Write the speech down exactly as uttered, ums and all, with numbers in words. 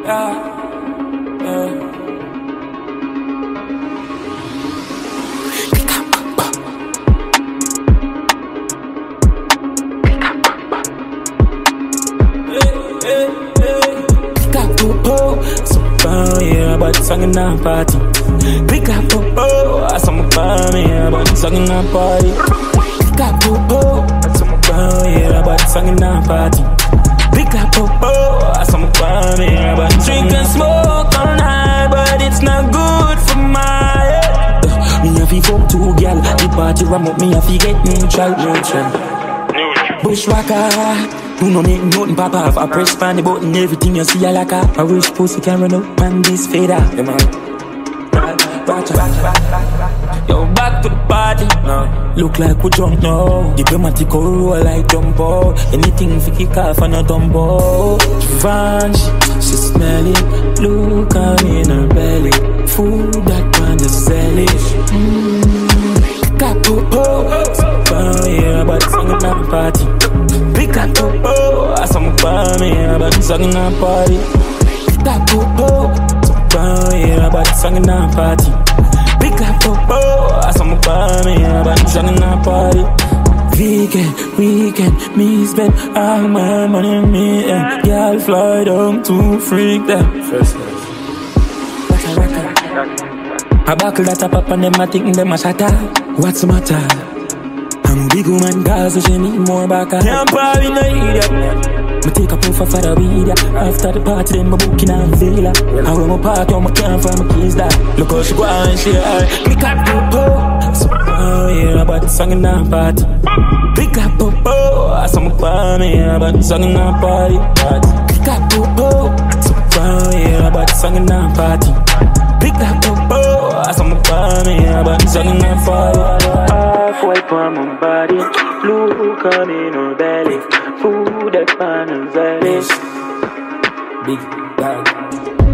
Yeah, yeah. Oh yeah, but song in a party. Pick up oh, some bomb yeah, but song in a party. Pick up oh, some bomb yeah, but song in a party. Pick up oh, some bomb yeah, but drink and smoke all night, but it's not good for my head. Uh, me have to fuck two girl, the party ram up me have to get neutral, neutral. Bushwhacker. You no need nothing pop off. I press pan the button, everything you see I like a I wish pussy can run up, man, this fade out. Yeah, man. Yo, back to the party no. Look like we drunk now. Diplomatic roll like jumbo. Anything for kick off and a dumbo. Givenchy, she smell it. Look at me in her belly. Food that man is selling. Mmm, capo, oh yeah, but sing it at the party. Pick up oh, I some bomb yeah, but song in a party. Pick up oh, bomb yeah, but song in a party. Pick up oh, I some bomb yeah, but song in a party. Weekend, weekend, me spend all my money on me and girl fly down to freak them. First I buckle that up up and them I think them a shatter. What's the matter? I'm a big woman, cause so she need more back. Can't party no idiot. Me take a puff for the weed. After the party, then me booking a villa. I run my party on my camp for my kids that. Look how she go and she high. Me cat popo. So oh yeah, but the song in a party. Pick up popo. I saw my party, yeah, but the song in a party. Pick up popo. So oh yeah, but the song in a party. Pick up popo. I saw my party, yeah, but the song in a party. Wipe on my body, look on in her belly, food that pan and belly. Big bag.